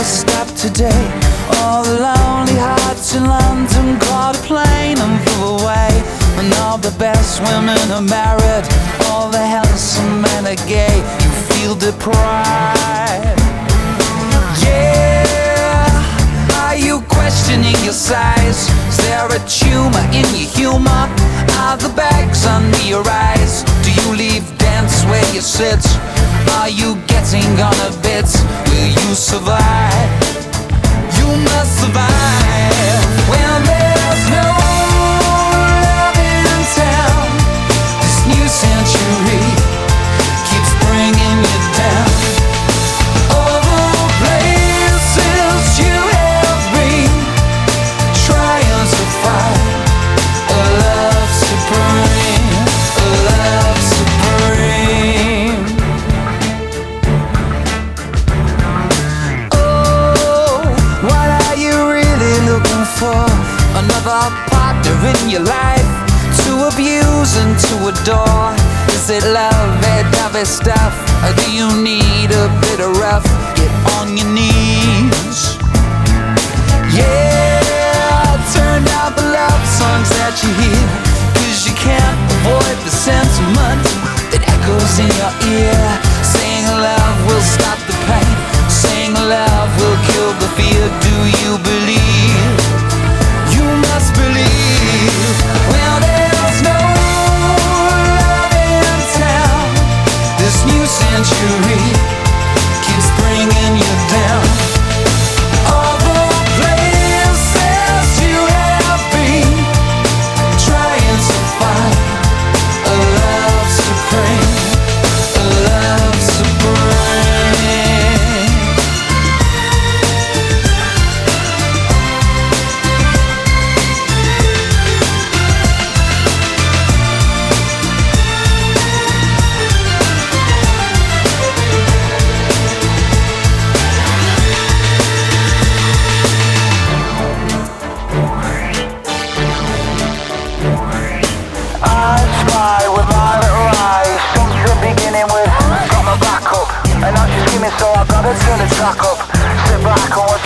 stop today. All the lonely hearts in London caught a plane and flew away. And all the best women are married, all the handsome men are gay. You feel deprived. Yeah, are you questioning your size? Is there a tumor in your humor? Are the bags under your eyes? Do you leave dance where you sit? Are you getting on a bit? Will you survive? You must survive when there's no love in town. This new century keeps bringing you down. All the places you have been, trying to find a love supreme, a love supreme. Oh, what are you really looking for? Another partner in your life to abuse and to adore? Is it lovey-dovey stuff, or do you need a bit of rough? Get on your knees. Yeah, turn down the love songs that you hear, 'cause you can't avoid the sentiment that echoes in your ear. Saying love will stop the pain, saying love will kill the fear. Do you believe? You must believe. Well, there's no love in town. This new century keeps bringing you down. All the places you have been, trying to find a love supreme, a love supreme. I spy with my little eyes, something beginning with got my back up, and now she's screaming, so I gotta turn the track up. Sit back and watch